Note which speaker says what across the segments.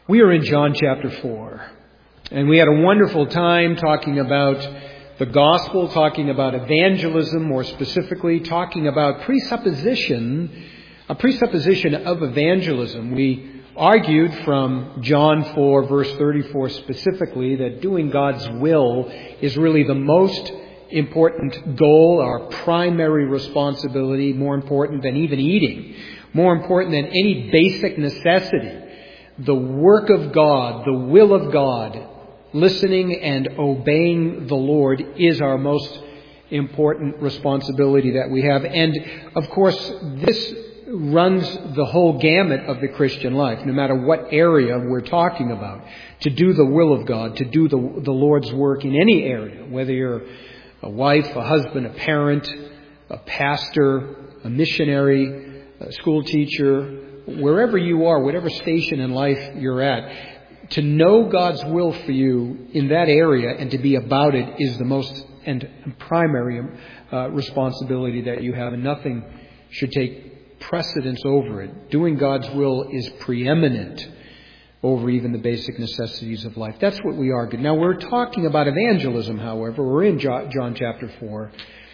Speaker 1: We are in John chapter 4, and we had a wonderful time talking about the gospel, talking about evangelism, more specifically, talking about a presupposition of evangelism. We argued from John 4, verse 34 specifically, that doing God's will is really the most important goal, our primary responsibility, more important than even eating, more important than any basic necessity. The work of God, the will of God, listening and obeying the Lord is our most important responsibility that we have. And, of course, this runs the whole gamut of the Christian life, no matter what area we're talking about. To do the will of God, to do the Lord's work in any area, whether you're a wife, a husband, a parent, a pastor, a missionary, a school teacher, wherever you are, whatever station in life you're at, to know God's will for you in that area and to be about it is the most and primary responsibility that you have, and nothing should take precedence over it. Doing God's will is preeminent over even the basic necessities of life. That's what we argued. Now, we're talking about evangelism, however. We're in John chapter 4.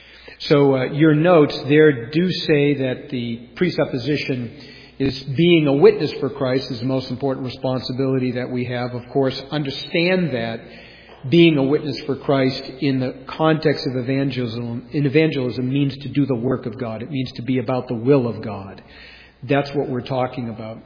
Speaker 1: So your notes there do say that the presupposition is being a witness for Christ is the most important responsibility that we have. Of course, understand that being a witness for Christ in the context of evangelism means to do the work of God. It means to be about the will of God. That's what we're talking about.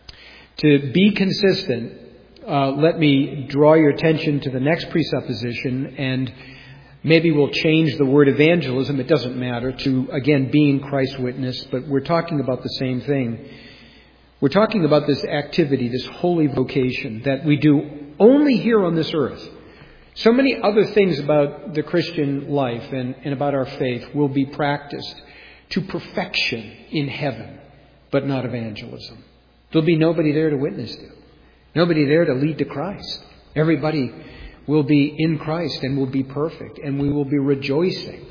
Speaker 1: To be consistent, let me draw your attention to the next presupposition, and maybe we'll change the word evangelism, it doesn't matter, to, again, being Christ's witness, but we're talking about the same thing. We're talking about this activity, this holy vocation that we do only here on this earth. So many other things about the Christian life and about our faith will be practiced to perfection in heaven, but not evangelism. There'll be nobody there to witness to, nobody there to lead to Christ. Everybody will be in Christ and will be perfect, and we will be rejoicing.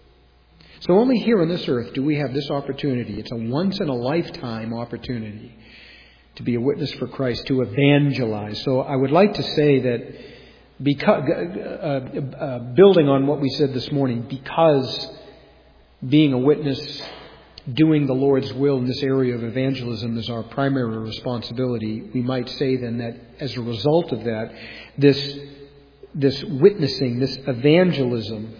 Speaker 1: So only here on this earth do we have this opportunity. It's a once-in-a-lifetime opportunity to be a witness for Christ, to evangelize. So I would like to say that, building on what we said this morning, because being a witness, doing the Lord's will in this area of evangelism is our primary responsibility, we might say then that as a result of that, this witnessing, this evangelism,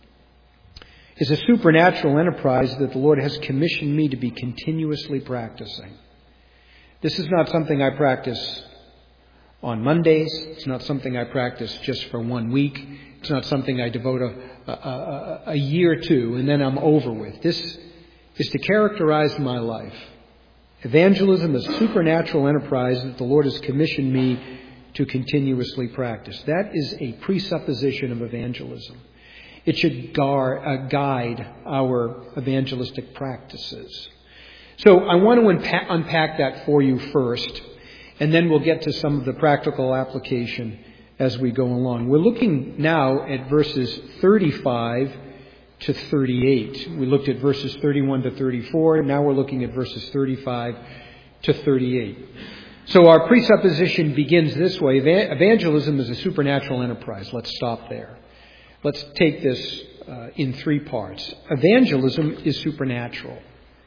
Speaker 1: is a supernatural enterprise that the Lord has commissioned me to be continuously practicing. This is not something I practice on Mondays. It's not something I practice just for 1 week. It's not something I devote a year to and then I'm over with. This is to characterize my life. Evangelism is a supernatural enterprise that the Lord has commissioned me to continuously practice. That is a presupposition of evangelism. It should guide our evangelistic practices. So I want to unpack that for you first, and then we'll get to some of the practical application as we go along. We're looking now at verses 35 to 38. We looked at verses 31 to 34. Now we're looking at verses 35 to 38. So our presupposition begins this way. Evangelism is a supernatural enterprise. Let's stop there. Let's take this in 3 parts. Evangelism is supernatural.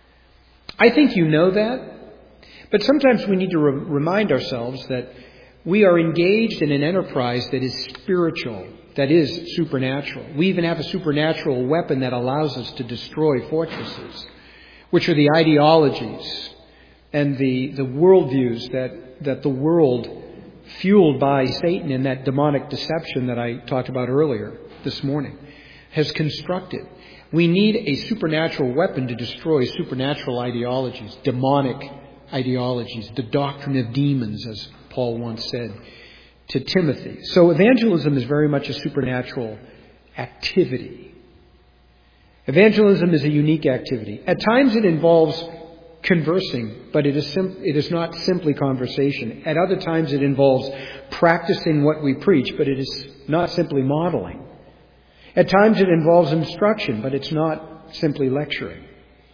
Speaker 1: I think you know that, but sometimes we need to remind ourselves that we are engaged in an enterprise that is spiritual, that is supernatural. We even have a supernatural weapon that allows us to destroy fortresses, which are the ideologies and the worldviews that the world, fueled by Satan and that demonic deception that I talked about earlier this morning, has constructed. We need a supernatural weapon to destroy supernatural ideologies, demonic ideologies, the doctrine of demons, as Paul once said to Timothy. So evangelism is very much a supernatural activity. Evangelism is a unique activity. At times it involves conversing, but it is not simply conversation. At other times it involves practicing what we preach, but it is not simply modeling. At times it involves instruction, but it's not simply lecturing.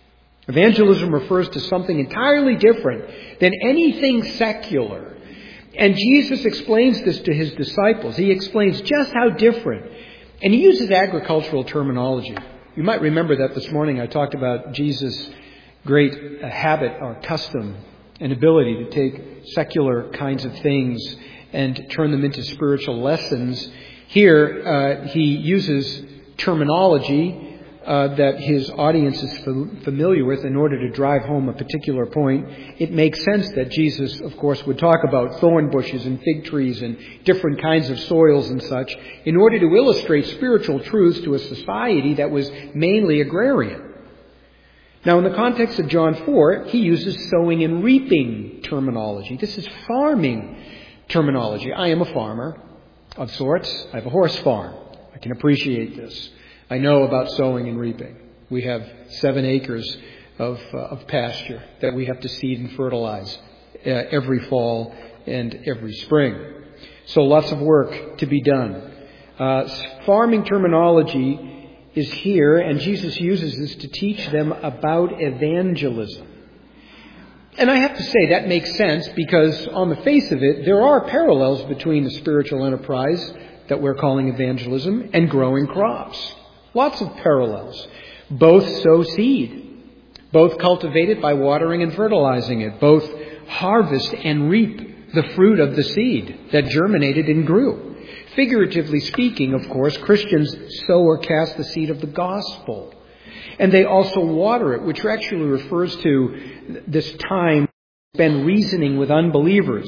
Speaker 1: Evangelism refers to something entirely different than anything secular And Jesus explains this to his disciples. He explains just how different. And he uses agricultural terminology. You might remember that this morning I talked about Jesus' great habit or custom and ability to take secular kinds of things and turn them into spiritual lessons. Here, he uses terminology that his audience is familiar with in order to drive home a particular point. It makes sense that Jesus, of course, would talk about thorn bushes and fig trees and different kinds of soils and such in order to illustrate spiritual truths to a society that was mainly agrarian. Now, in the context of John 4, he uses sowing and reaping terminology. This is farming terminology. I am a farmer of sorts. I have a horse farm. I can appreciate this. I know about sowing and reaping. We have 7 acres of pasture that we have to seed and fertilize every fall and every spring. So lots of work to be done. Farming terminology is here, and Jesus uses this to teach them about evangelism. And I have to say that makes sense because on the face of it, there are parallels between the spiritual enterprise that we're calling evangelism and growing crops. Lots of parallels. Both sow seed. Both cultivate it by watering and fertilizing it. Both harvest and reap the fruit of the seed that germinated and grew. Figuratively speaking, of course, Christians sow or cast the seed of the gospel. And they also water it, which actually refers to this time spent reasoning with unbelievers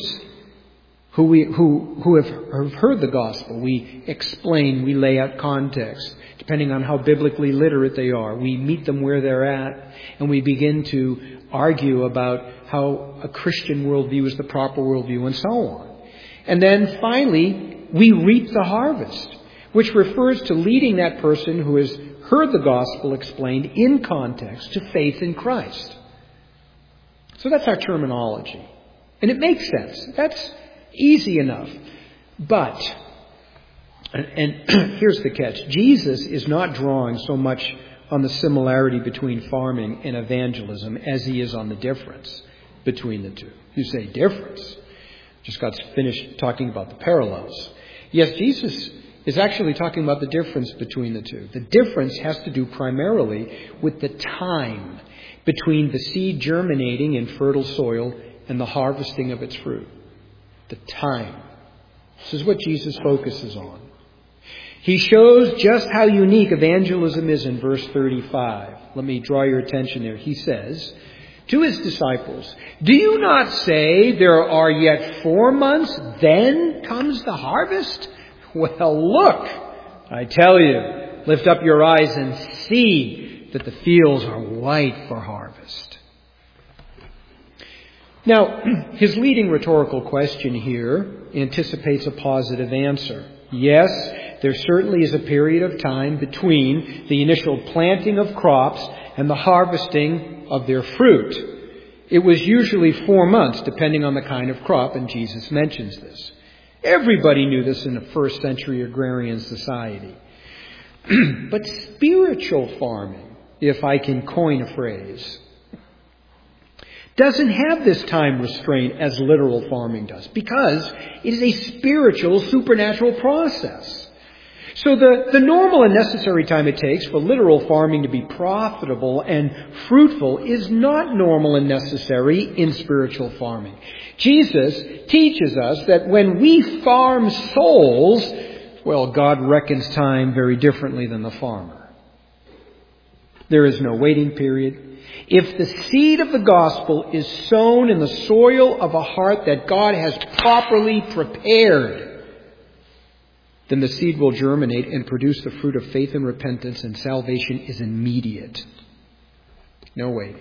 Speaker 1: who have heard the gospel. We explain, we lay out context, depending on how biblically literate they are. We meet them where they're at, and we begin to argue about how a Christian worldview is the proper worldview, and so on. And then finally, we reap the harvest, which refers to leading that person who has heard the gospel explained in context to faith in Christ. So that's our terminology. And it makes sense. That's easy enough. But, and here's the catch, Jesus is not drawing so much on the similarity between farming and evangelism as he is on the difference between the two. You say difference. Just got finished talking about the parallels. Yes, Jesus is actually talking about the difference between the two. The difference has to do primarily with the time between the seed germinating in fertile soil and the harvesting of its fruit. The time. This is what Jesus focuses on. He shows just how unique evangelism is in verse 35. Let me draw your attention there. He says to his disciples, "Do you not say there are yet 4 months, then comes the harvest? Well, look, I tell you, lift up your eyes and see that the fields are white for harvest." Now, his leading rhetorical question here anticipates a positive answer. Yes, there certainly is a period of time between the initial planting of crops and the harvesting of their fruit. It was usually 4 months, depending on the kind of crop, and Jesus mentions this. Everybody knew this in a first century agrarian society. But spiritual farming, if I can coin a phrase, doesn't have this time restraint as literal farming does, because it is a spiritual, supernatural process. So the normal and necessary time it takes for literal farming to be profitable and fruitful is not normal and necessary in spiritual farming. Jesus teaches us that when we farm souls, well, God reckons time very differently than the farmer. There is no waiting period. If the seed of the gospel is sown in the soil of a heart that God has properly prepared, then the seed will germinate and produce the fruit of faith and repentance, and salvation is immediate. No waiting.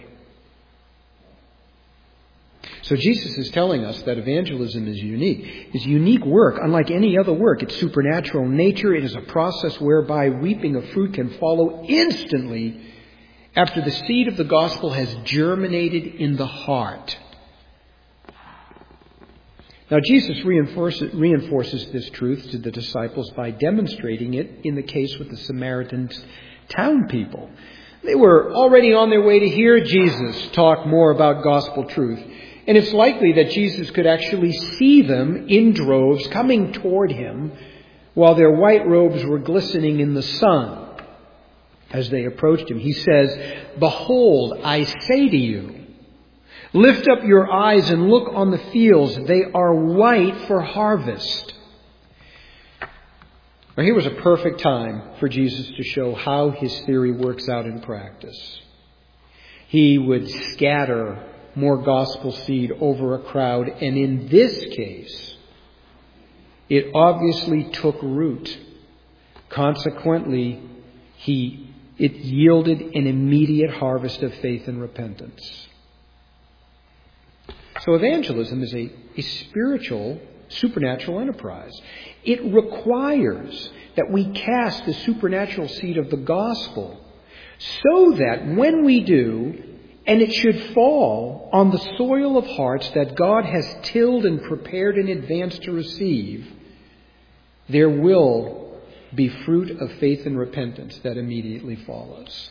Speaker 1: So Jesus is telling us that evangelism is unique. It's unique work, unlike any other work. It's supernatural in nature. It is a process whereby reaping of fruit can follow instantly after the seed of the gospel has germinated in the heart. Now, Jesus reinforces this truth to the disciples by demonstrating it in the case with the Samaritan town people. They were already on their way to hear Jesus talk more about gospel truth. And it's likely that Jesus could actually see them in droves coming toward him while their white robes were glistening in the sun. As they approached him, he says, "Behold, I say to you, lift up your eyes and look on the fields. They are white for harvest." Now, here was a perfect time for Jesus to show how his theory works out in practice. He would scatter more gospel seed over a crowd, and in this case, it obviously took root. Consequently, it yielded an immediate harvest of faith and repentance. So evangelism is a spiritual, supernatural enterprise. It requires that we cast the supernatural seed of the gospel so that when we do, and it should fall on the soil of hearts that God has tilled and prepared in advance to receive, there will be fruit of faith and repentance that immediately follows.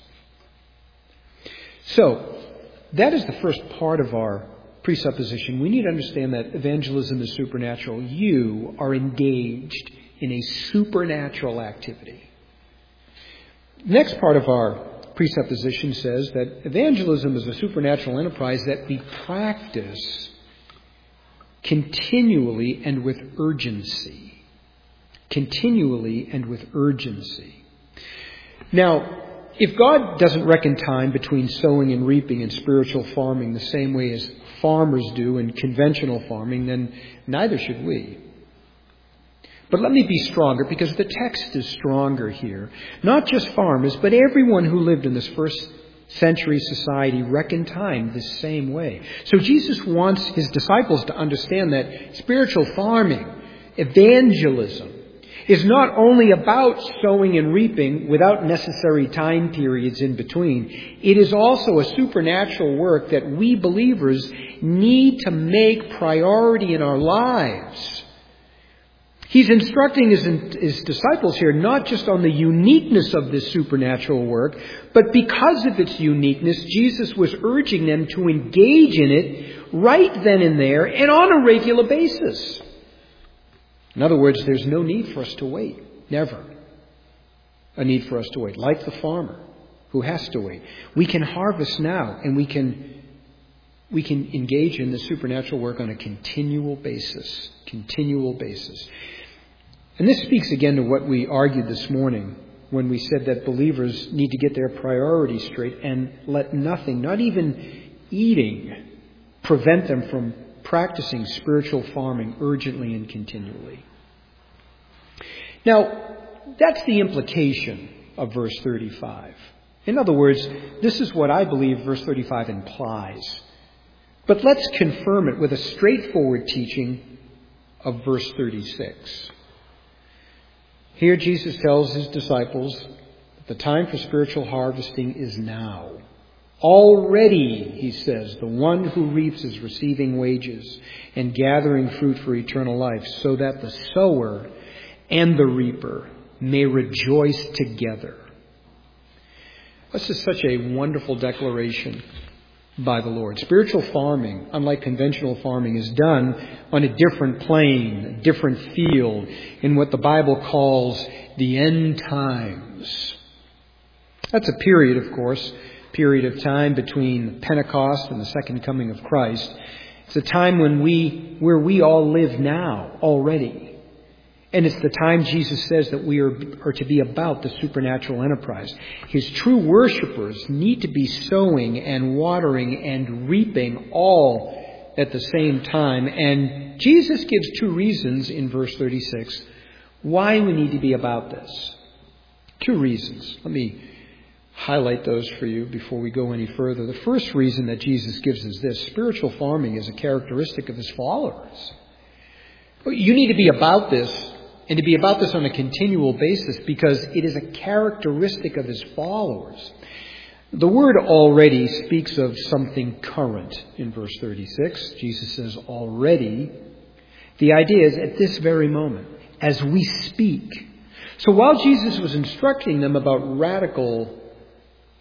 Speaker 1: So, that is the first part of our presupposition. We need to understand that evangelism is supernatural. You are engaged in a supernatural activity. Next part of our presupposition says that evangelism is a supernatural enterprise that we practice continually and with urgency. Continually and with urgency. Now, if God doesn't reckon time between sowing and reaping in spiritual farming the same way as farmers do in conventional farming, then neither should we. But let me be stronger, because the text is stronger here. Not just farmers, but everyone who lived in this first century society reckoned time the same way. So Jesus wants his disciples to understand that spiritual farming, evangelism, is not only about sowing and reaping without necessary time periods in between. It is also a supernatural work that we believers need to make priority in our lives. He's instructing his disciples here not just on the uniqueness of this supernatural work, but because of its uniqueness, Jesus was urging them to engage in it right then and there and on a regular basis. In other words, there's no need for us to wait. Never a need for us to wait. Like the farmer who has to wait. We can harvest now, and we can engage in the supernatural work on a continual basis. Continual basis. And this speaks again to what we argued this morning when we said that believers need to get their priorities straight and let nothing, not even eating, prevent them from practicing spiritual farming urgently and continually. Now, that's the implication of verse 35. In other words, this is what I believe verse 35 implies. But let's confirm it with a straightforward teaching of verse 36. Here Jesus tells his disciples that the time for spiritual harvesting is now. Already, he says, the one who reaps is receiving wages and gathering fruit for eternal life, so that the sower and the reaper may rejoice together. This is such a wonderful declaration by the Lord. Spiritual farming, unlike conventional farming, is done on a different plane, a different field, in what the Bible calls the end times. That's a period, of course, period of time between Pentecost and the second coming of Christ. It's a time where we all live now already. And it's the time Jesus says that we are to be about the supernatural enterprise. His true worshipers need to be sowing and watering and reaping all at the same time. And Jesus gives two reasons in verse 36 why we need to be about this. Two reasons. Let me highlight those for you before we go any further. The first reason that Jesus gives is this: spiritual farming is a characteristic of his followers. You need to be about this, and to be about this on a continual basis, because it is a characteristic of his followers. The word already speaks of something current in verse 36. Jesus says already. The idea is at this very moment, as we speak. So while Jesus was instructing them about radical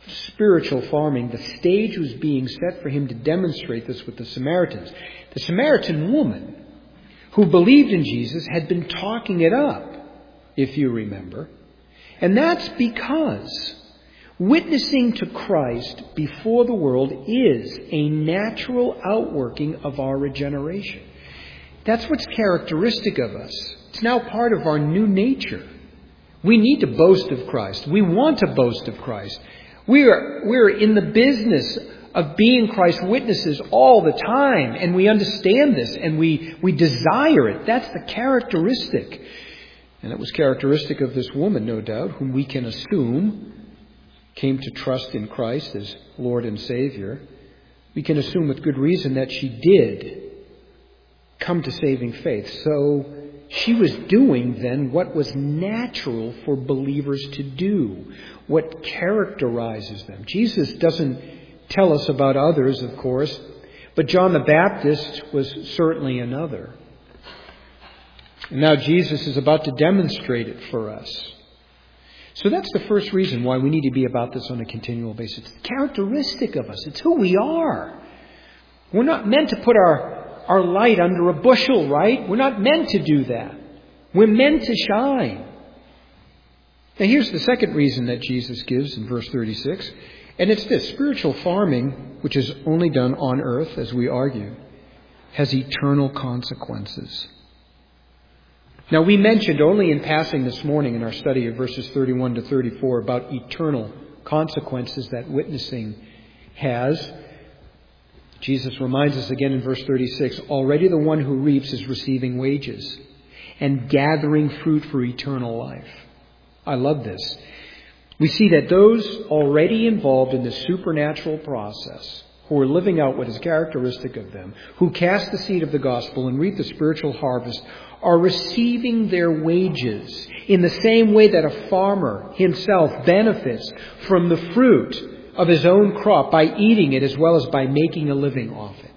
Speaker 1: spiritual farming, the stage was being set for him to demonstrate this with the Samaritans. The Samaritan woman who believed in Jesus had been talking it up, if you remember. And that's because witnessing to Christ before the world is a natural outworking of our regeneration. That's what's characteristic of us. It's now part of our new nature. We need to boast of Christ. We want to boast of Christ. We're in the business of being Christ's witnesses all the time, and we understand this, and we desire it. That's the characteristic. And it was characteristic of this woman, no doubt, whom we can assume came to trust in Christ as Lord and Savior. We can assume with good reason that she did come to saving faith. So she was doing then what was natural for believers to do, what characterizes them. Jesus doesn't tell us about others, of course, but John the Baptist was certainly another. And now Jesus is about to demonstrate it for us. So that's the first reason why we need to be about this on a continual basis. It's characteristic of us. It's who we are. We're not meant to put our light under a bushel, right? We're not meant to do that. We're meant to shine. Now here's the second reason that Jesus gives in verse 36. And it's this: spiritual farming, which is only done on earth, as we argue, has eternal consequences. Now, we mentioned only in passing this morning in our study of verses 31 to 34 about eternal consequences that witnessing has. Jesus reminds us again in verse 36, already the one who reaps is receiving wages and gathering fruit for eternal life. I love this. We see that those already involved in the supernatural process, who are living out what is characteristic of them, who cast the seed of the gospel and reap the spiritual harvest, are receiving their wages in the same way that a farmer himself benefits from the fruit of his own crop by eating it as well as by making a living off it.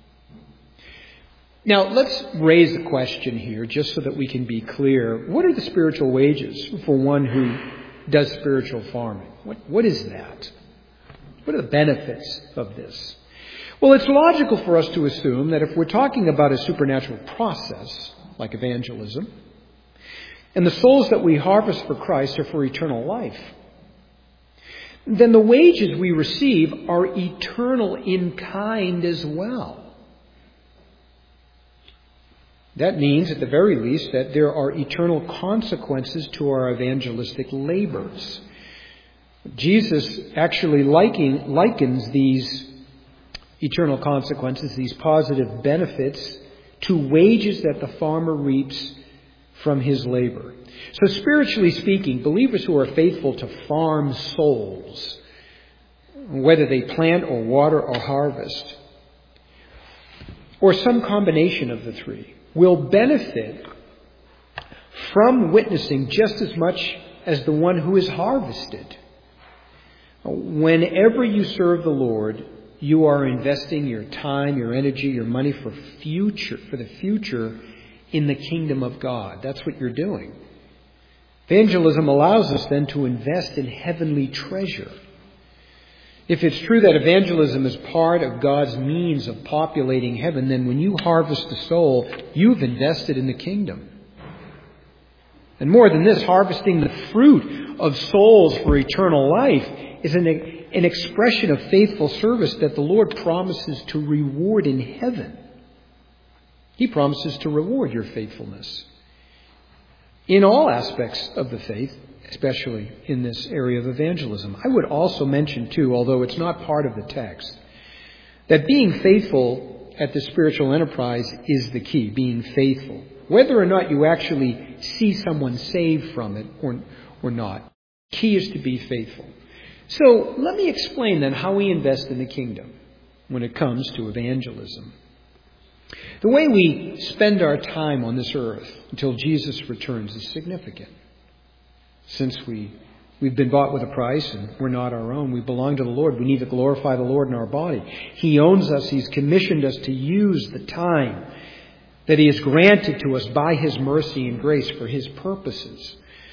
Speaker 1: Now, let's raise the question here just so that we can be clear. What are the spiritual wages for one who does spiritual farming? What is that? What are the benefits of this? Well, it's logical for us to assume that if we're talking about a supernatural process, like evangelism, and the souls that we harvest for Christ are for eternal life, then the wages we receive are eternal in kind as well. That means, at the very least, that there are eternal consequences to our evangelistic labors. Jesus actually likens these eternal consequences, these positive benefits, to wages that the farmer reaps from his labor. So spiritually speaking, believers who are faithful to farm souls, whether they plant or water or harvest, or some combination of the three, will benefit from witnessing just as much as the one who is harvested. Whenever you serve the Lord, you are investing your time, your energy, your money for the future in the kingdom of God. That's what you're doing. Evangelism allows us then to invest in heavenly treasure. If it's true that evangelism is part of God's means of populating heaven, then when you harvest a soul, you've invested in the kingdom. And more than this, harvesting the fruit of souls for eternal life is an expression of faithful service that the Lord promises to reward in heaven. He promises to reward your faithfulness in all aspects of the faith, especially in this area of evangelism. I would also mention, too, although it's not part of the text, that being faithful at the spiritual enterprise is the key, being faithful. Whether or not you actually see someone saved from it or not, the key is to be faithful. So let me explain then how we invest in the kingdom when it comes to evangelism. The way we spend our time on this earth until Jesus returns is significant. Since we've been bought with a price and we're not our own, we belong to the Lord. We need to glorify the Lord in our body. He owns us. He's commissioned us to use the time that He has granted to us by His mercy and grace for His purposes.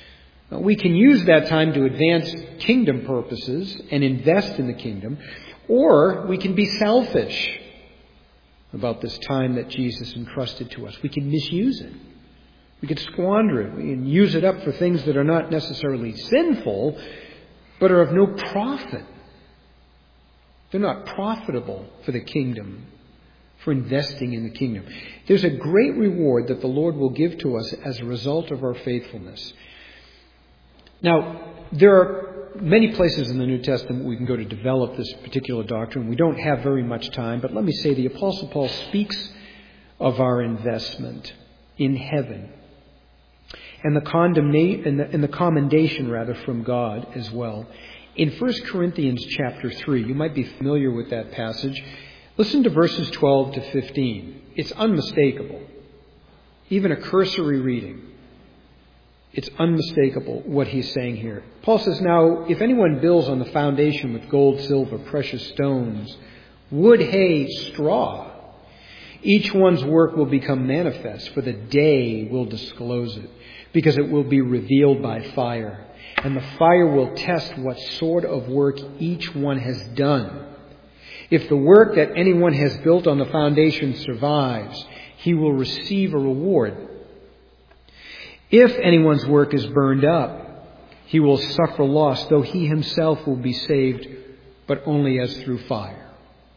Speaker 1: We can use that time to advance kingdom purposes and invest in the kingdom, or we can be selfish about this time that Jesus entrusted to us. We can misuse it. We could squander it. We can use it up for things that are not necessarily sinful, but are of no profit. They're not profitable for the kingdom, for investing in the kingdom. There's a great reward that the Lord will give to us as a result of our faithfulness. Now, there are many places in the New Testament we can go to develop this particular doctrine. We don't have very much time, but let me say the Apostle Paul speaks of our investment in heaven and the commendation from God as well. In 1 Corinthians chapter 3, you might be familiar with that passage. Listen to verses 12 to 15. It's unmistakable. Even a cursory reading. It's unmistakable what he's saying here. Paul says, "Now, if anyone builds on the foundation with gold, silver, precious stones, wood, hay, straw, each one's work will become manifest, for the day will disclose it, because it will be revealed by fire. And the fire will test what sort of work each one has done. If the work that anyone has built on the foundation survives, he will receive a reward. If anyone's work is burned up, he will suffer loss, though he himself will be saved, but only as through fire."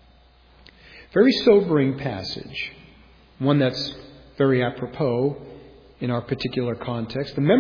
Speaker 1: Very sobering passage, one that's very apropos in our particular context. The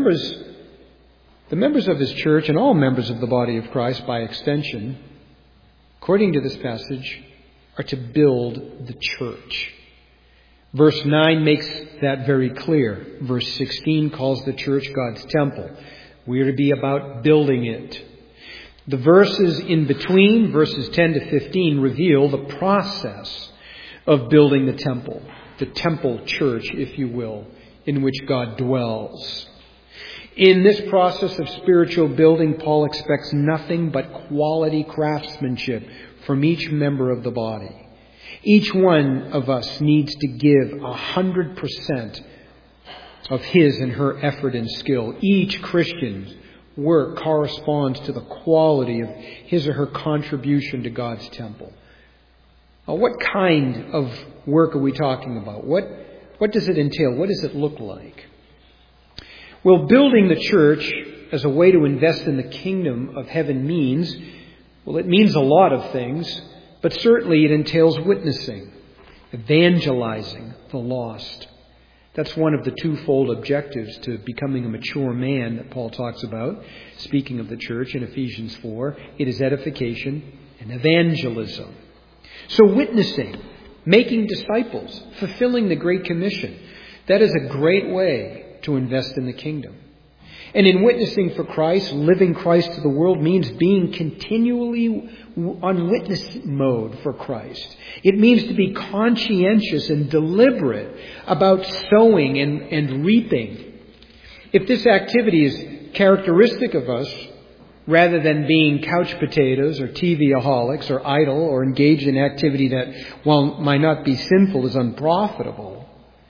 Speaker 1: members of his church and all members of the body of Christ by extension, according to this passage, are to build the church. Verse 9 makes that very clear. Verse 16 calls the church God's temple. We are to be about building it. The verses in between, verses 10 to 15, reveal the process of building the temple church, if you will, in which God dwells. In this process of spiritual building, Paul expects nothing but quality craftsmanship from each member of the body. Each one of us needs to give 100% of his and her effort and skill. Each Christian's work corresponds to the quality of his or her contribution to God's temple. What kind of work are we talking about? What does it entail? What does it look like? Well, building the church as a way to invest in the kingdom of heaven means a lot of things, but certainly it entails witnessing, evangelizing the lost. That's one of the twofold objectives to becoming a mature man that Paul talks about, speaking of the church in Ephesians 4. It is edification and evangelism. So witnessing, making disciples, fulfilling the Great Commission, that is a great way to invest in the kingdom. And in witnessing for Christ, living Christ to the world means being continually on witness mode for Christ. It means to be conscientious and deliberate about sowing and reaping. If this activity is characteristic of us, rather than being couch potatoes or TV-aholics or idle or engaged in activity that, while might not be sinful, is unprofitable,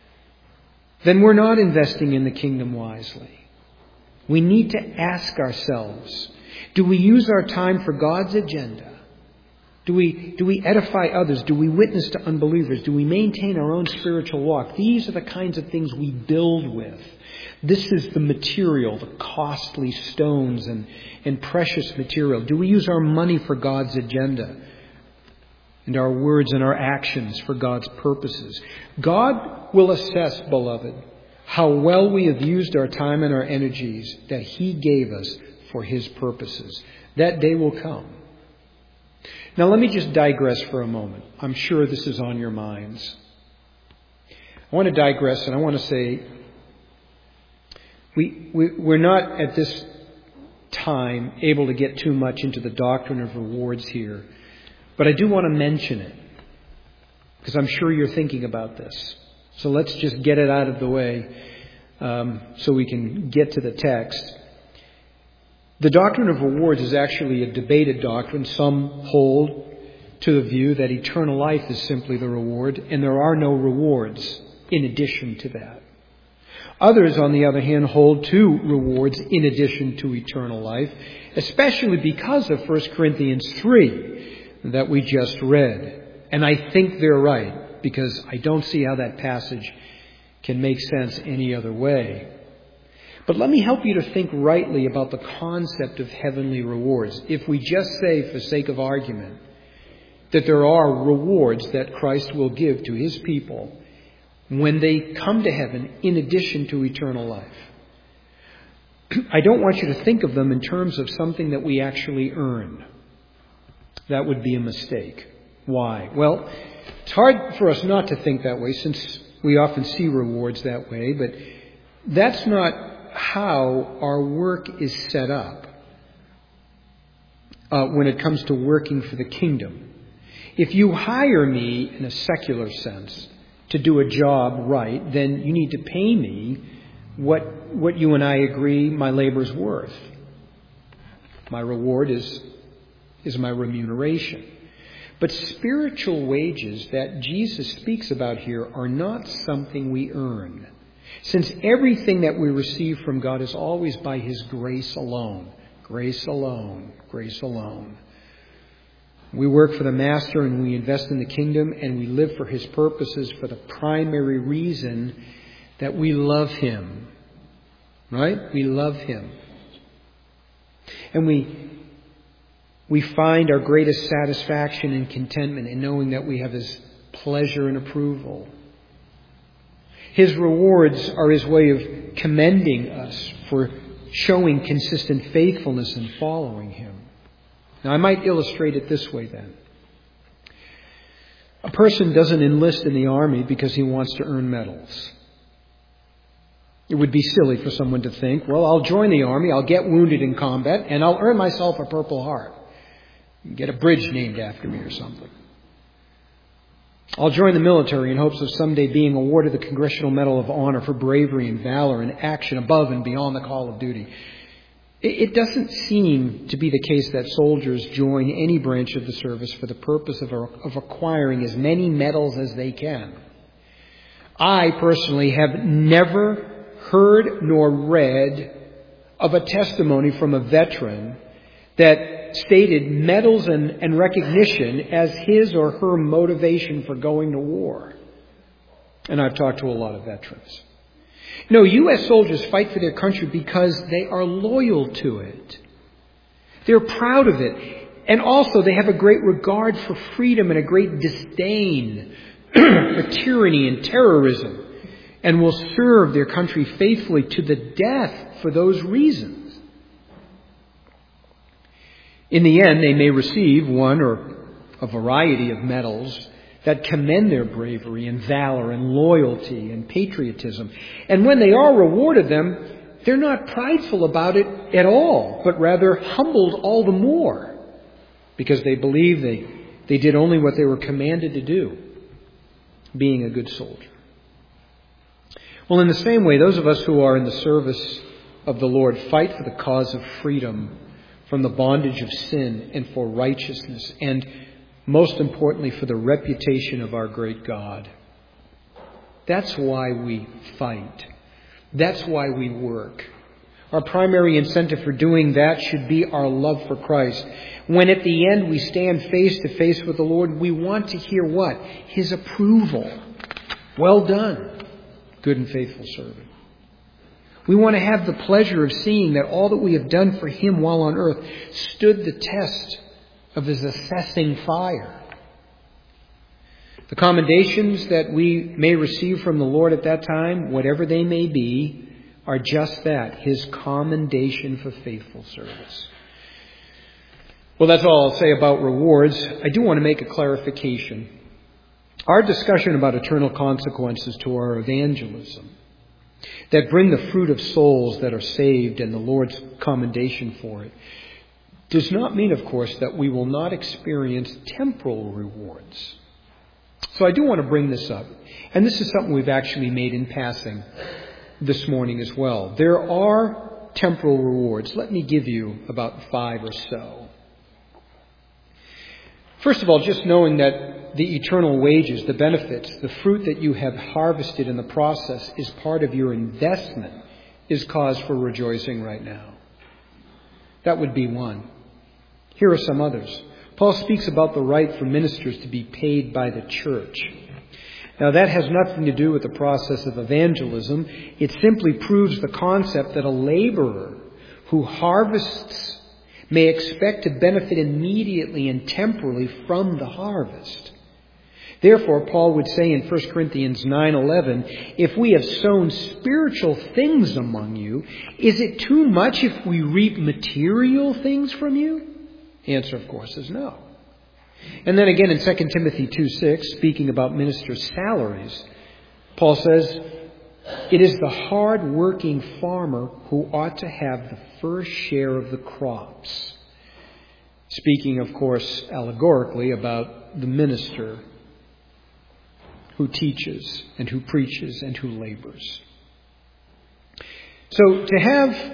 Speaker 1: then we're not investing in the kingdom wisely. We need to ask ourselves, do we use our time for God's agenda? Do we edify others? Do we witness to unbelievers? Do we maintain our own spiritual walk? These are the kinds of things we build with. This is the material, the costly stones and precious material. Do we use our money for God's agenda? And our words and our actions for God's purposes? God will assess, beloved, how well we have used our time and our energies that He gave us for His purposes. That day will come. Now let me just digress for a moment. I'm sure this is on your minds. I want to digress and I want to say we're not at this time able to get too much into the doctrine of rewards here. But I do want to mention it because I'm sure you're thinking about this. So let's just get it out of the way so we can get to the text. The doctrine of rewards is actually a debated doctrine. Some hold to the view that eternal life is simply the reward, and there are no rewards in addition to that. Others, on the other hand, hold to rewards in addition to eternal life, especially because of 1 Corinthians 3 that we just read. And I think they're right, because I don't see how that passage can make sense any other way. But let me help you to think rightly about the concept of heavenly rewards. If we just say, for sake of argument, that there are rewards that Christ will give to His people when they come to heaven in addition to eternal life, I don't want you to think of them in terms of something that we actually earn. That would be a mistake. Why? Well, it's hard for us not to think that way, since we often see rewards that way, but that's not how our work is set up when it comes to working for the kingdom. If you hire me in a secular sense to do a job right, then you need to pay me what you and I agree my labor's worth. My reward is my remuneration. But spiritual wages that Jesus speaks about here are not something we earn, since everything that we receive from God is always by His grace alone. Grace alone. Grace alone. We work for the Master and we invest in the kingdom and we live for His purposes for the primary reason that we love Him. Right? We love Him. And we find our greatest satisfaction and contentment in knowing that we have His pleasure and approval. His rewards are His way of commending us for showing consistent faithfulness in following Him. Now, I might illustrate it this way then. A person doesn't enlist in the army because he wants to earn medals. It would be silly for someone to think, well, I'll join the army, I'll get wounded in combat, and I'll earn myself a Purple Heart. Get a bridge named after me or something. I'll join the military in hopes of someday being awarded the Congressional Medal of Honor for bravery and valor and action above and beyond the call of duty. It doesn't seem to be the case that soldiers join any branch of the service for the purpose of acquiring as many medals as they can. I personally have never heard nor read of a testimony from a veteran that stated medals and recognition as his or her motivation for going to war. And I've talked to a lot of veterans. No, U.S. soldiers fight for their country because they are loyal to it. They're proud of it. And also they have a great regard for freedom and a great disdain for tyranny and terrorism, and will serve their country faithfully to the death for those reasons. In the end, they may receive one or a variety of medals that commend their bravery and valor and loyalty and patriotism. And when they are rewarded them, they're not prideful about it at all, but rather humbled all the more because they believe they did only what they were commanded to do, being a good soldier. Well, in the same way, those of us who are in the service of the Lord fight for the cause of freedom from the bondage of sin and for righteousness, and most importantly, for the reputation of our great God. That's why we fight. That's why we work. Our primary incentive for doing that should be our love for Christ. When at the end we stand face to face with the Lord, we want to hear what? His approval. Well done, good and faithful servant. We want to have the pleasure of seeing that all that we have done for Him while on earth stood the test of His assessing fire. The commendations that we may receive from the Lord at that time, whatever they may be, are just that, His commendation for faithful service. Well, that's all I'll say about rewards. I do want to make a clarification. Our discussion about eternal consequences to our evangelism that bring the fruit of souls that are saved and the Lord's commendation for it does not mean, of course, that we will not experience temporal rewards. So I do want to bring this up. And this is something we've actually made in passing this morning as well. There are temporal rewards. Let me give you about 5 or so. First of all, just knowing that the eternal wages, the benefits, the fruit that you have harvested in the process is part of your investment, is cause for rejoicing right now. That would be one. Here are some others. Paul speaks about the right for ministers to be paid by the church. Now, that has nothing to do with the process of evangelism. It simply proves the concept that a laborer who harvests may expect to benefit immediately and temporally from the harvest. Therefore, Paul would say in 1 Corinthians 9:11, if we have sown spiritual things among you, is it too much if we reap material things from you? The answer, of course, is no. And then again in 2 Timothy 2:6, speaking about ministers' salaries, Paul says, it is the hard-working farmer who ought to have the first share of the crops. Speaking, of course, allegorically about the minister who teaches and who preaches and who labors. So to have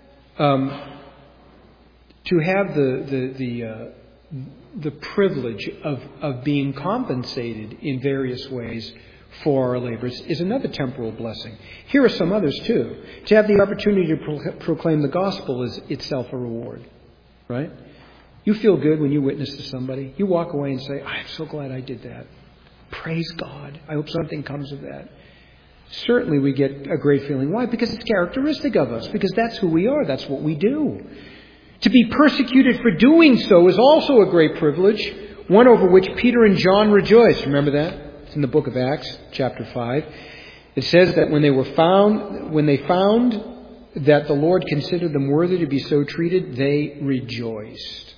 Speaker 1: the privilege of being compensated in various ways for our labors is another temporal blessing. Here are some others too. To have the opportunity to proclaim the gospel is itself a reward, right? You feel good when you witness to somebody. You walk away and say, I'm so glad I did that. Praise God. I hope something comes of that. Certainly we get a great feeling. Why? Because it's characteristic of us. Because that's who we are. That's what we do. To be persecuted for doing so is also a great privilege, one over which Peter and John rejoiced. Remember that? It's in the book of Acts, chapter 5. It says that when they found that the Lord considered them worthy to be so treated, they rejoiced.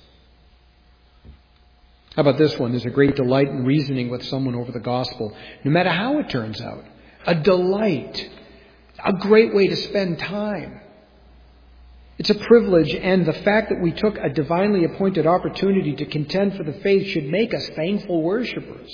Speaker 1: How about this one? There's a great delight in reasoning with someone over the gospel, no matter how it turns out. A delight. A great way to spend time. It's a privilege, and the fact that we took a divinely appointed opportunity to contend for the faith should make us thankful worshipers.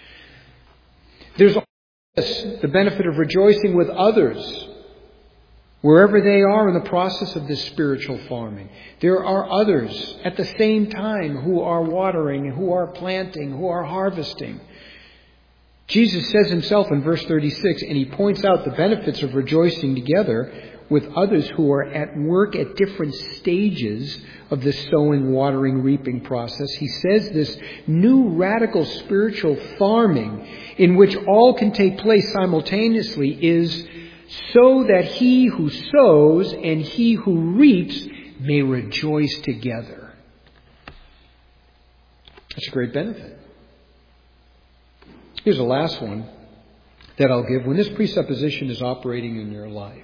Speaker 1: There's also the benefit of rejoicing with others, wherever they are in the process of this spiritual farming. There are others at the same time who are watering, who are planting, who are harvesting. Jesus says himself in verse 36, and he points out the benefits of rejoicing together with others who are at work at different stages of the sowing, watering, reaping process. He says this new radical spiritual farming in which all can take place simultaneously is so that he who sows and he who reaps may rejoice together. That's a great benefit. Here's the last one that I'll give. When this presupposition is operating in your life,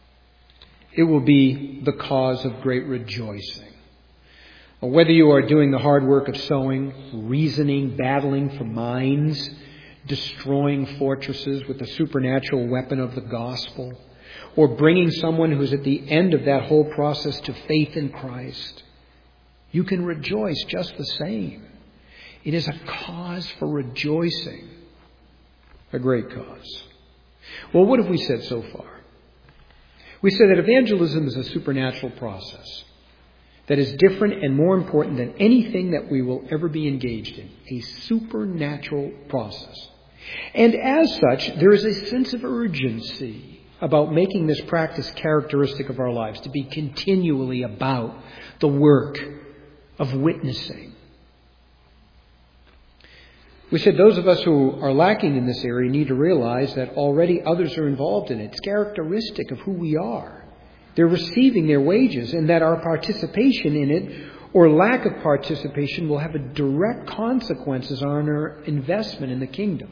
Speaker 1: it will be the cause of great rejoicing. Whether you are doing the hard work of sowing, reasoning, battling for minds, destroying fortresses with the supernatural weapon of the gospel, or bringing someone who's at the end of that whole process to faith in Christ, you can rejoice just the same. It is a cause for rejoicing. A great cause. Well, what have we said so far? We said that evangelism is a supernatural process that is different and more important than anything that we will ever be engaged in. A supernatural process. And as such, there is a sense of urgency about making this practice characteristic of our lives, to be continually about the work of witnessing. We said those of us who are lacking in this area need to realize that already others are involved in it. It's characteristic of who we are. They're receiving their wages, and that our participation in it or lack of participation will have a direct consequences on our investment in the kingdom.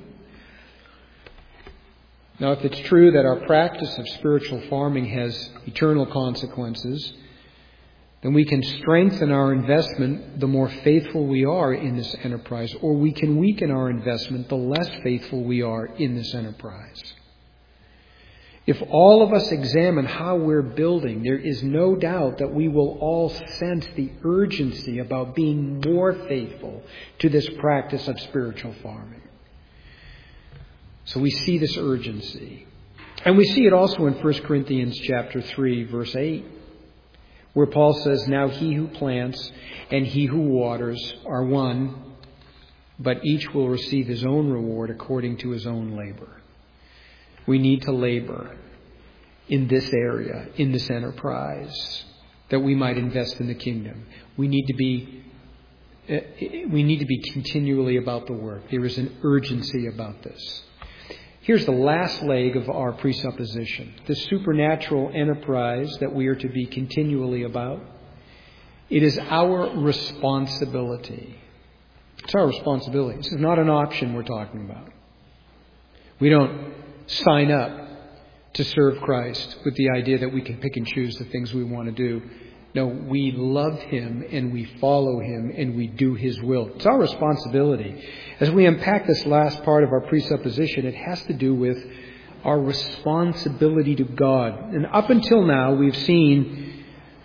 Speaker 1: Now, if it's true that our practice of spiritual farming has eternal consequences, then we can strengthen our investment the more faithful we are in this enterprise, or we can weaken our investment the less faithful we are in this enterprise. If all of us examine how we're building, there is no doubt that we will all sense the urgency about being more faithful to this practice of spiritual farming. So we see this urgency. And we see it also in 1 Corinthians chapter 3, verse 8. Where Paul says, now he who plants and he who waters are one, but each will receive his own reward according to his own labor. We need to labor in this area, in this enterprise, that we might invest in the kingdom. We need to be continually about the work. There is an urgency about this. Here's the last leg of our presupposition. This supernatural enterprise that we are to be continually about. It is our responsibility. It's our responsibility. This is not an option we're talking about. We don't sign up to serve Christ with the idea that we can pick and choose the things we want to do. No, we love Him and we follow Him and we do His will. It's our responsibility. As we unpack this last part of our presupposition, it has to do with our responsibility to God. And up until now, we've seen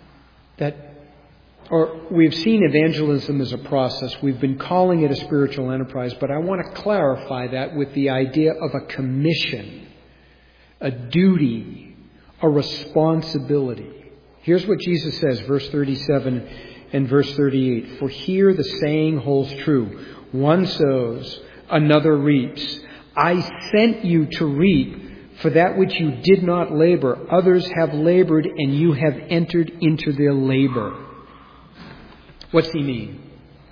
Speaker 1: evangelism as a process. We've been calling it a spiritual enterprise, but I want to clarify that with the idea of a commission, a duty, a responsibility. Here's what Jesus says, verse 37 and verse 38. For here the saying holds true. One sows, another reaps. I sent you to reap for that which you did not labor. Others have labored, and you have entered into their labor. What's he mean?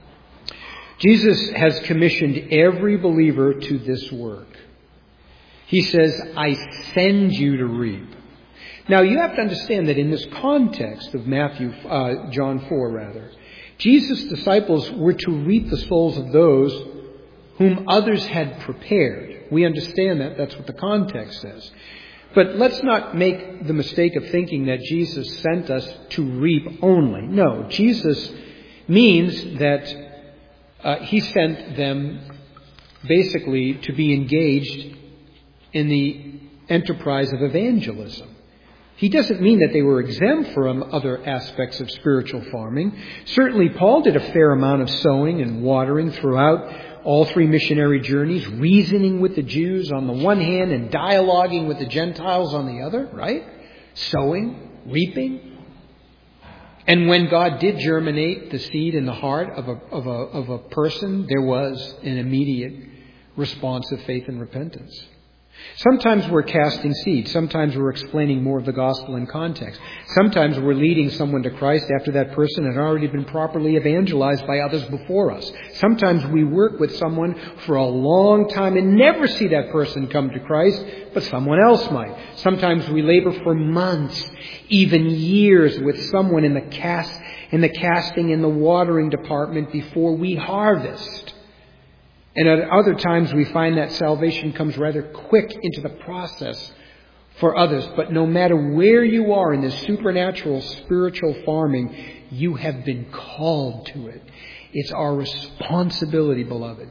Speaker 1: Jesus has commissioned every believer to this work. He says, I send you to reap. Now, you have to understand that in this context of John 4, Jesus' disciples were to reap the souls of those whom others had prepared. We understand that. That's what the context says. But let's not make the mistake of thinking that Jesus sent us to reap only. No, Jesus means that He sent them basically to be engaged in the enterprise of evangelism. He doesn't mean that they were exempt from other aspects of spiritual farming. Certainly, Paul did a fair amount of sowing and watering throughout all three missionary journeys, reasoning with the Jews on the one hand and dialoguing with the Gentiles on the other, right? Sowing, reaping. And when God did germinate the seed in the heart of a person, there was an immediate response of faith and repentance. Sometimes we're casting seeds. Sometimes we're explaining more of the gospel in context. Sometimes we're leading someone to Christ after that person had already been properly evangelized by others before us. Sometimes we work with someone for a long time and never see that person come to Christ, but someone else might. Sometimes we labor for months, even years, with someone in the casting and the watering department before we harvest. And at other times we find that salvation comes rather quick into the process for others. But no matter where you are in this supernatural spiritual farming, you have been called to it. It's our responsibility, beloved.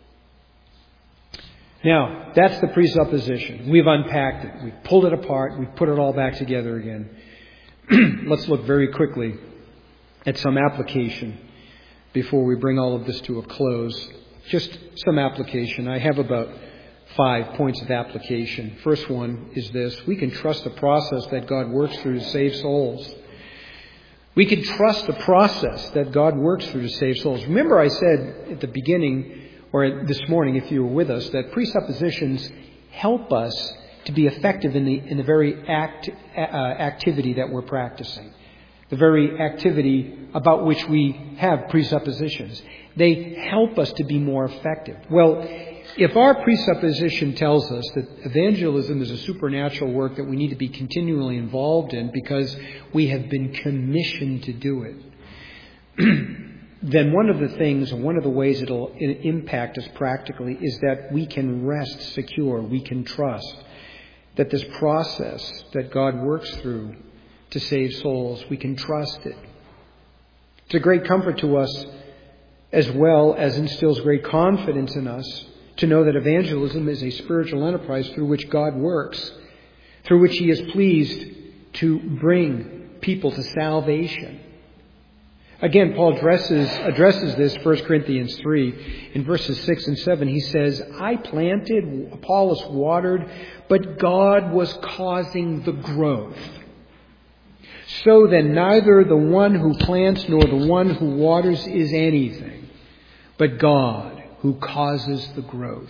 Speaker 1: Now, that's the presupposition. We've unpacked it. We've pulled it apart. We've put it all back together again. Let's look very quickly at some application before we bring all of this to a close. Just some application. I have about 5 points of application. First one is this. We can trust the process that God works through to save souls. We can trust the process that God works through to save souls. Remember I said at the beginning, or this morning if you were with us, that presuppositions help us to be effective in the very activity that we're practicing. The very activity about which we have presuppositions. They help us to be more effective. Well, if our presupposition tells us that evangelism is a supernatural work that we need to be continually involved in because we have been commissioned to do it, then one of the ways it'll impact us practically is that we can rest secure, we can trust that this process that God works through to save souls, we can trust it. It's a great comfort to us, as well as instills great confidence in us to know that evangelism is a spiritual enterprise through which God works, through which He is pleased to bring people to salvation. Again, Paul addresses this, 1 Corinthians 3, in verses 6 and 7. He says, I planted, Apollos watered, but God was causing the growth. So then neither the one who plants nor the one who waters is anything, but God who causes the growth.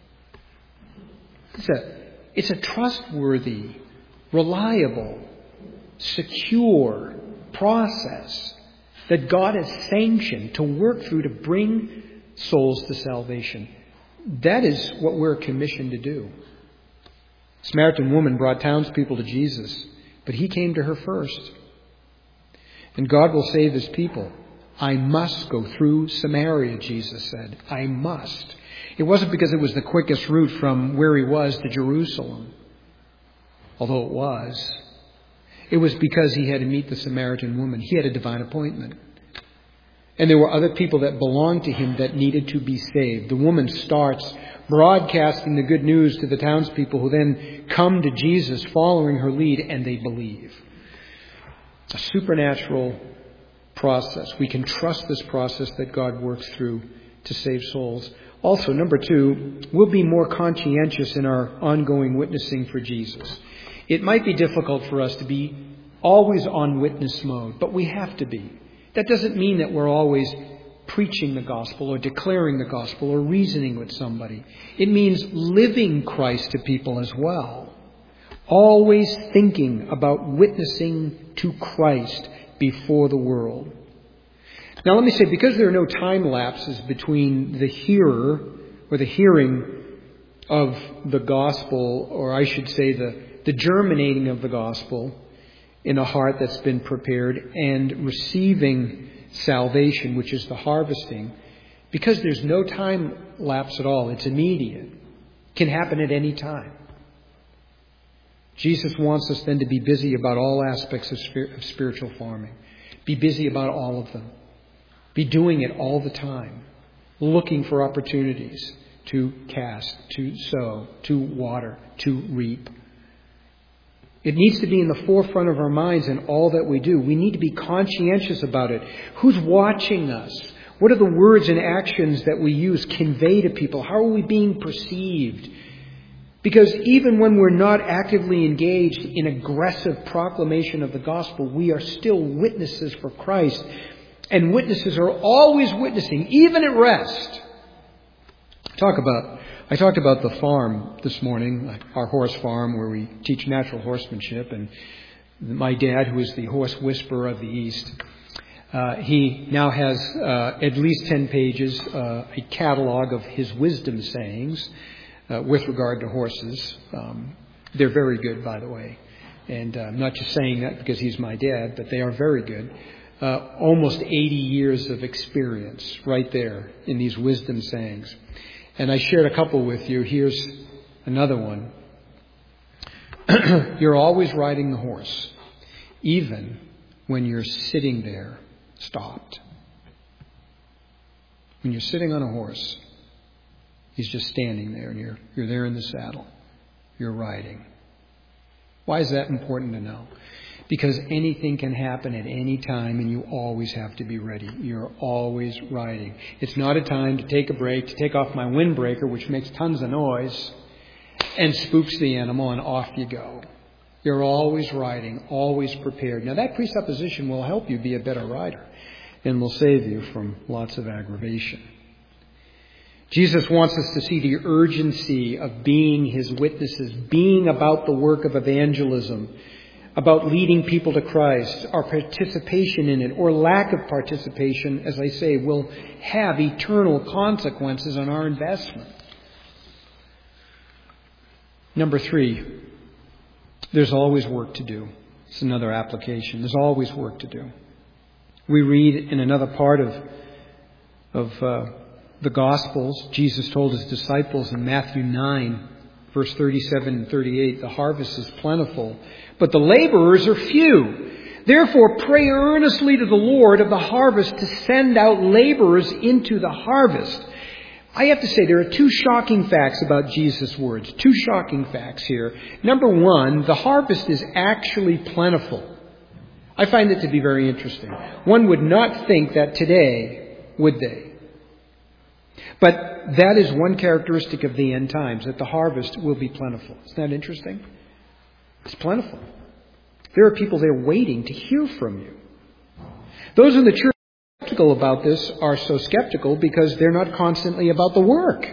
Speaker 1: It's a trustworthy, reliable, secure process that God has sanctioned to work through to bring souls to salvation. That is what we're commissioned to do. The Samaritan woman brought townspeople to Jesus, but he came to her first. And God will save his people. I must go through Samaria, Jesus said. I must. It wasn't because it was the quickest route from where he was to Jerusalem, although it was. It was because he had to meet the Samaritan woman. He had a divine appointment. And there were other people that belonged to him that needed to be saved. The woman starts broadcasting the good news to the townspeople, who then come to Jesus following her lead, and they believe. A supernatural process. We can trust this process that God works through to save souls. Also, number 2, we'll be more conscientious in our ongoing witnessing for Jesus. It might be difficult for us to be always on witness mode, but we have to be. That doesn't mean that we're always preaching the gospel or declaring the gospel or reasoning with somebody. It means living Christ to people as well. Always thinking about witnessing to Christ before the world. Now let me say, because there are no time lapses between the hearer or the hearing of the gospel, or I should say the germinating of the gospel in a heart that's been prepared, and receiving salvation, which is the harvesting, because there's no time lapse at all, it's immediate. It can happen at any time. Jesus wants us then to be busy about all aspects of spiritual farming. Be busy about all of them. Be doing it all the time. Looking for opportunities to cast, to sow, to water, to reap. It needs to be in the forefront of our minds in all that we do. We need to be conscientious about it. Who's watching us? What are the words and actions that we use convey to people? How are we being perceived? Because even when we're not actively engaged in aggressive proclamation of the gospel, we are still witnesses for Christ. And witnesses are always witnessing, even at rest. I talked about the farm this morning, our horse farm, where we teach natural horsemanship. And my dad, who is the horse whisperer of the East, he now has at least 10 pages, a catalog of his wisdom sayings with regard to horses. They're very good, by the way. And I'm not just saying that because he's my dad, but they are very good. Almost 80 years of experience right there in these wisdom sayings. And I shared a couple with you. Here's another one. You're always riding the horse, even when you're sitting there stopped. When you're sitting on a horse, he's just standing there, and you're there in the saddle. You're riding. Why is that important to know? Because anything can happen at any time, and you always have to be ready. You're always riding. It's not a time to take a break, to take off my windbreaker, which makes tons of noise, and spooks the animal, and off you go. You're always riding, always prepared. Now, that presupposition will help you be a better rider, and will save you from lots of aggravation. Jesus wants us to see the urgency of being his witnesses, being about the work of evangelism, about leading people to Christ. Our participation in it, or lack of participation, as I say, will have eternal consequences on our investment. Number 3, there's always work to do. It's another application. There's always work to do. We read in another part of the Gospels, Jesus told his disciples in Matthew 9, verse 37 and 38, the harvest is plentiful, but the laborers are few. Therefore, pray earnestly to the Lord of the harvest to send out laborers into the harvest. I have to say, there are 2 shocking facts about Jesus' words. 2 shocking facts here. Number 1, the harvest is actually plentiful. I find it to be very interesting. One would not think that today, would they? But that is one characteristic of the end times, that the harvest will be plentiful. Isn't that interesting? It's plentiful. There are people there waiting to hear from you. Those in the church have to skeptical about this are so skeptical because they're not constantly about the work.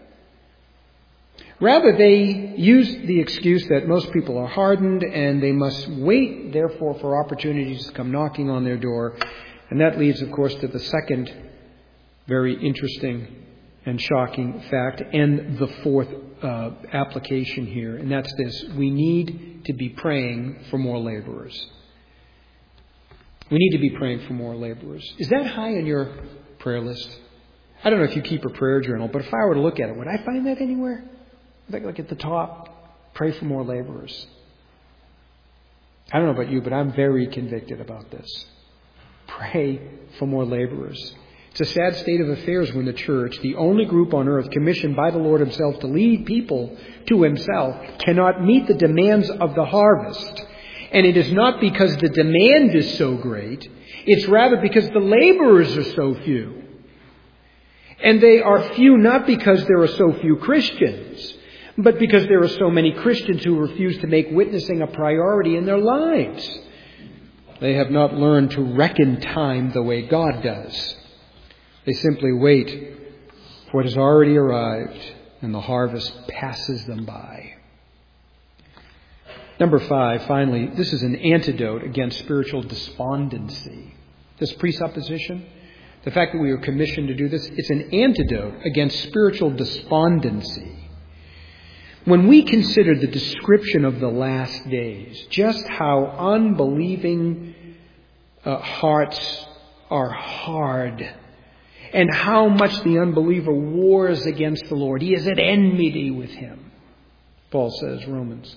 Speaker 1: Rather, they use the excuse that most people are hardened and they must wait, therefore, for opportunities to come knocking on their door. And that leads, of course, to the second very interesting and shocking fact, and the fourth application here, and that's this: we need to be praying for more laborers. We need to be praying for more laborers. Is that high on your prayer list? I don't know if you keep a prayer journal, but if I were to look at it, would I find that anywhere? Like at the top, pray for more laborers. I don't know about you, but I'm very convicted about this. Pray for more laborers. It's a sad state of affairs when the church, the only group on earth commissioned by the Lord Himself to lead people to Himself, cannot meet the demands of the harvest. And it is not because the demand is so great, it's rather because the laborers are so few. And they are few not because there are so few Christians, but because there are so many Christians who refuse to make witnessing a priority in their lives. They have not learned to reckon time the way God does. They simply wait for what has already arrived, and the harvest passes them by. Number 5, finally, this is an antidote against spiritual despondency. This presupposition, the fact that we are commissioned to do this, it's an antidote against spiritual despondency. When we consider the description of the last days, just how unbelieving hearts are hard, and how much the unbeliever wars against the Lord. He is at enmity with Him, Paul says, Romans.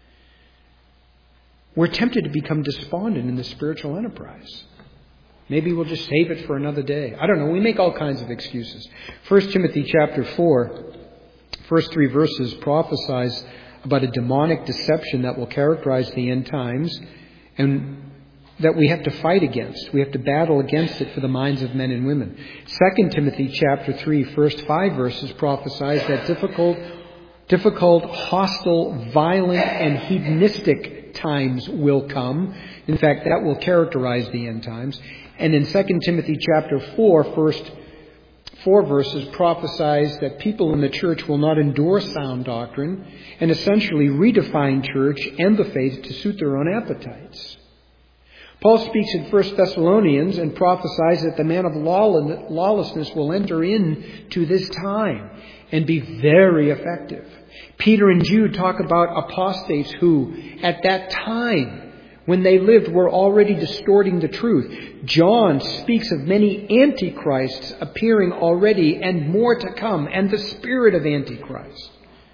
Speaker 1: We're tempted to become despondent in the spiritual enterprise. Maybe we'll just save it for another day. I don't know. We make all kinds of excuses. 1 Timothy chapter 4, first 3 verses prophesies about a demonic deception that will characterize the end times, and that we have to fight against. We have to battle against it for the minds of men and women. 2 Timothy chapter 3, first 5 verses prophesies that difficult, hostile, violent, and hedonistic times will come. In fact, that will characterize the end times. And in 2 Timothy chapter 4, first 4 verses prophesies that people in the church will not endure sound doctrine and essentially redefine church and the faith to suit their own appetites. Paul speaks in 1 Thessalonians and prophesies that the man of lawlessness will enter into this time and be very effective. Peter and Jude talk about apostates who, at that time, when they lived, were already distorting the truth. John speaks of many antichrists appearing already and more to come, and the spirit of Antichrist.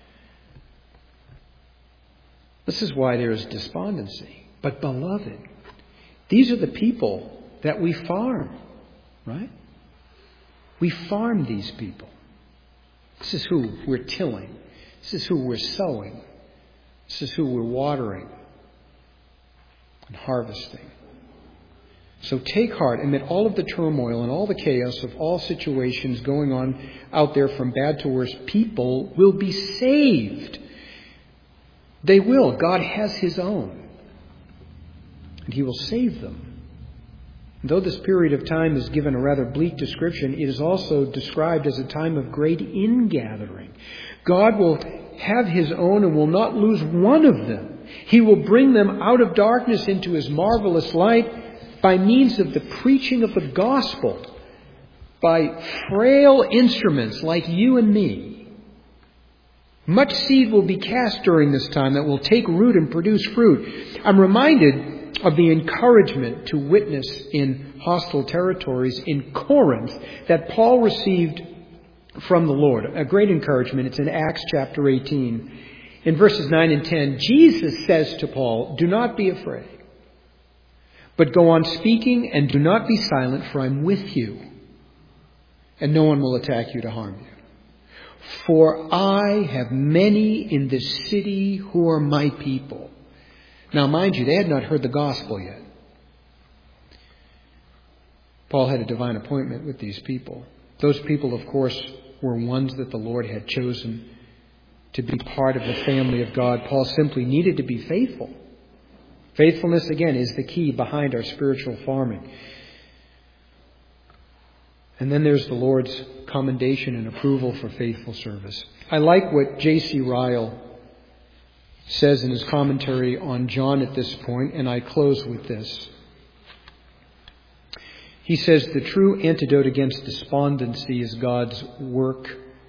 Speaker 1: This is why there is despondency. But beloved, these are the people that we farm, right? We farm these people. This is who we're tilling. This is who we're sowing. This is who we're watering and harvesting. So take heart amid all of the turmoil and all the chaos of all situations going on out there from bad to worse. People will be saved. They will. God has His own. And He will save them. And though this period of time is given a rather bleak description, it is also described as a time of great ingathering. God will have His own and will not lose one of them. He will bring them out of darkness into His marvelous light by means of the preaching of the gospel, by frail instruments like you and me. Much seed will be cast during this time that will take root and produce fruit. I'm reminded of the encouragement to witness in hostile territories in Corinth that Paul received from the Lord. A great encouragement. It's in Acts chapter 18. In verses 9 and 10, Jesus says to Paul, "Do not be afraid, but go on speaking and do not be silent, for I'm with you, and no one will attack you to harm you. For I have many in this city who are my people." Now, mind you, they had not heard the gospel yet. Paul had a divine appointment with these people. Those people, of course, were ones that the Lord had chosen to be part of the family of God. Paul simply needed to be faithful. Faithfulness, again, is the key behind our spiritual farming. And then there's the Lord's commendation and approval for faithful service. I like what J.C. Ryle says in his commentary on John at this point, and I close with this. He says the true antidote against despondency is God's work.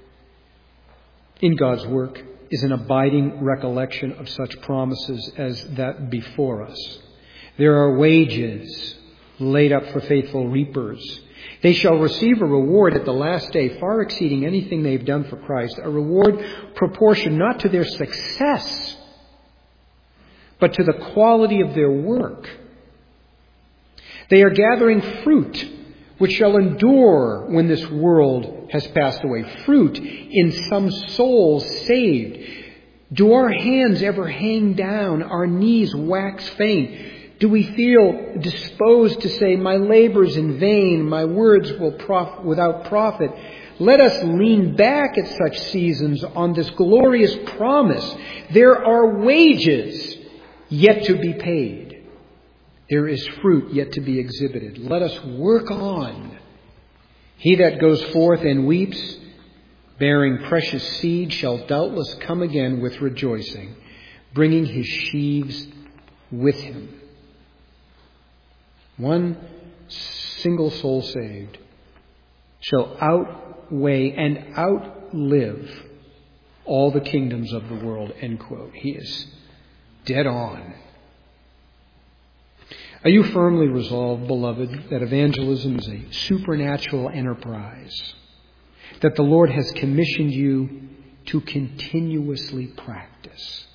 Speaker 1: In God's work is an abiding recollection of such promises as that before us. There are wages laid up for faithful reapers. They shall receive a reward at the last day far exceeding anything they've done for Christ, a reward proportioned not to their success, but to the quality of their work. They are gathering fruit which shall endure when this world has passed away. Fruit in some souls saved. Do our hands ever hang down, our knees wax faint? Do we feel disposed to say, my labors in vain, my words without profit? Let us lean back at such seasons on this glorious promise. There are wages yet to be paid. There is fruit yet to be exhibited. Let us work on. He that goes forth and weeps, bearing precious seed, shall doubtless come again with rejoicing, bringing his sheaves with him. One single soul saved shall outweigh and outlive all the kingdoms of the world, end quote. He is dead on. Are you firmly resolved, beloved, that evangelism is a supernatural enterprise that the Lord has commissioned you to continuously practice?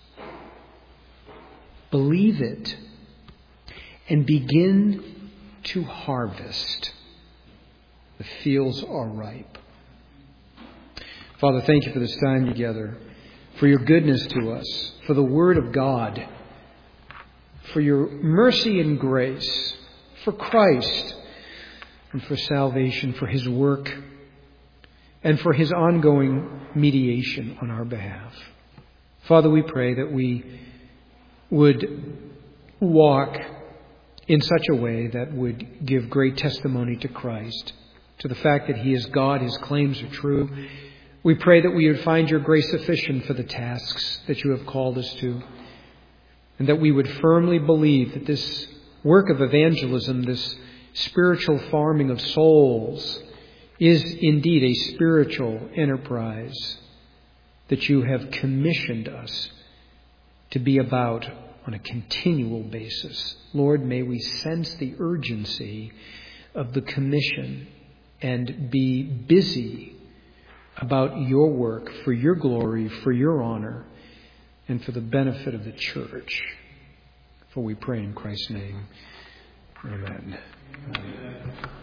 Speaker 1: Believe it and begin to harvest. The fields are ripe. Father, thank you for this time together, for your goodness to us, for the Word of God, for your mercy and grace, for Christ, and for salvation, for his work, and for his ongoing mediation on our behalf. Father, we pray that we would walk in such a way that would give great testimony to Christ, to the fact that he is God, his claims are true. We pray that we would find your grace sufficient for the tasks that you have called us to, and that we would firmly believe that this work of evangelism, this spiritual farming of souls, is indeed a spiritual enterprise that you have commissioned us to be about on a continual basis. Lord, may we sense the urgency of the commission and be busy about your work for your glory, for your honor, and for the benefit of the church. For we pray in Christ's name. Amen.